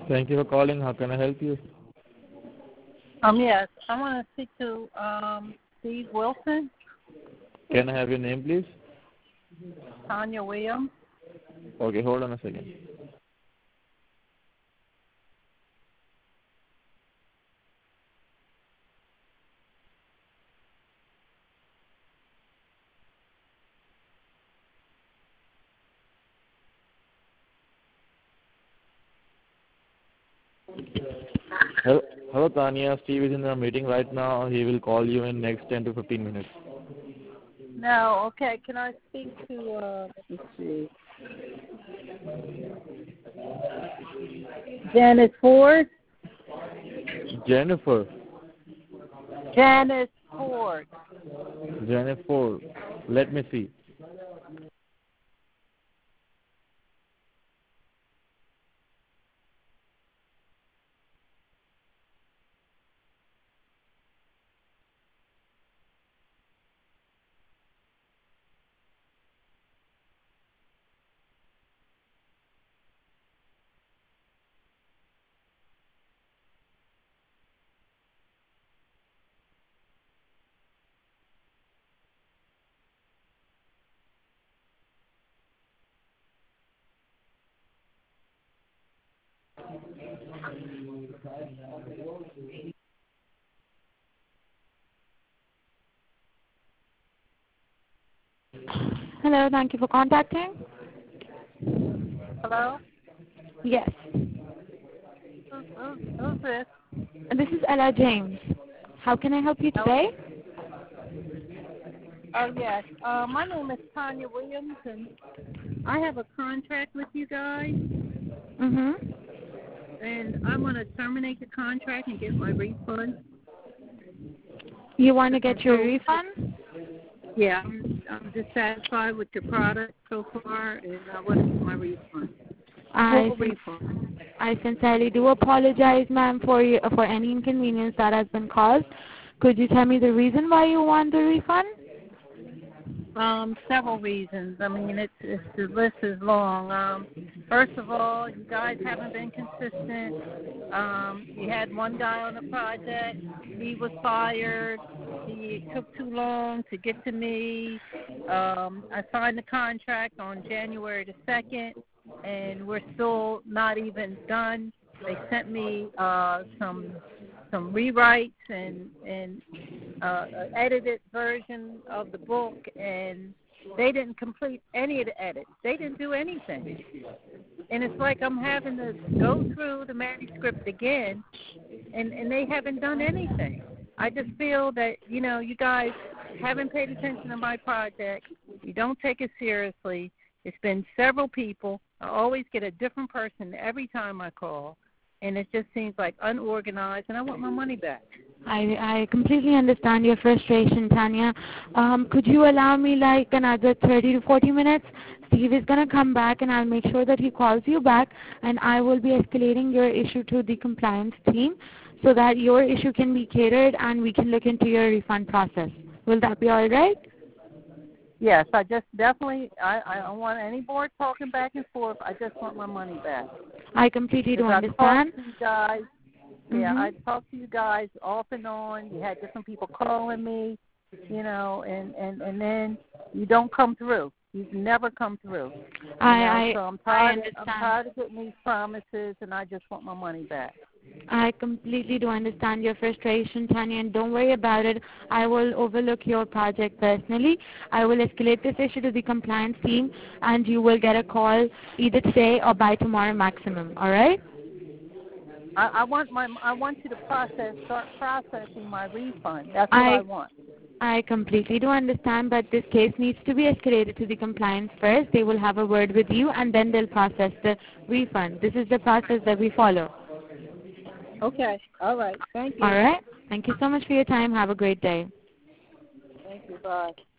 Thank you for calling. How can I help you? Yes, I want to speak to Steve Wilson. Can I have your name, please? Tanya Williams. Okay, hold on a second. Hello, Tanya. Steve is in a meeting right now. He will call you in next 10 to 15 minutes. No, okay. Can I speak to, let's see, Janice Ford? Jennifer. Janice Ford. Jennifer. Let me see. Hello, thank you for contacting. Hello? Yes. Who's this? This is Ella James. How can I help you today? Oh, yes. My name is Tanya Williams, and I have a contract with you guys, Mm-hmm. and I want to terminate the contract and get my refund. You want to get your refund? Yeah, I'm dissatisfied with your product so far, and I want to get my refund. I sincerely do apologize, ma'am, for any inconvenience that has been caused. Could you tell me the reason why you want the refund? Several reasons. I mean, the list is long. First of all, you guys haven't been consistent. You had one guy on the project. He was fired. He took too long to get to me. I signed the contract on January the 2nd, and we're still not even done. They sent me some rewrites and edited version of the book, and they didn't complete any of the edits. They didn't do anything. And it's like I'm having to go through the manuscript again, and they haven't done anything. I just feel that, you guys haven't paid attention to my project. You don't take it seriously. It's been several people. I always get a different person every time I call, and it just seems like unorganized, and I want my money back. I completely understand your frustration, Tanya. Could you allow me like another 30 to 40 minutes? Steve is going to come back, and I'll make sure that he calls you back, and I will be escalating your issue to the compliance team so that your issue can be catered and we can look into your refund process. Will that be all right? Yes, I just definitely, I don't want any more talking back and forth. I just want my money back. I completely do understand. I talked to you guys. Yeah, I talked to you guys off and on. You had different people calling me, and then you don't come through. You never come through. So I'm tired of getting these promises, and I just want my money back. I completely do understand your frustration, Tanya, and don't worry about it. I will overlook your project personally. I will escalate this issue to the compliance team, and you will get a call either today or by tomorrow maximum. All right? I want you to start processing my refund. That's what I want. I completely do understand, but this case needs to be escalated to the compliance first. They will have a word with you, and then they'll process the refund. This is the process that we follow. Okay. All right. Thank you. All right. Thank you so much for your time. Have a great day. Thank you. Bye.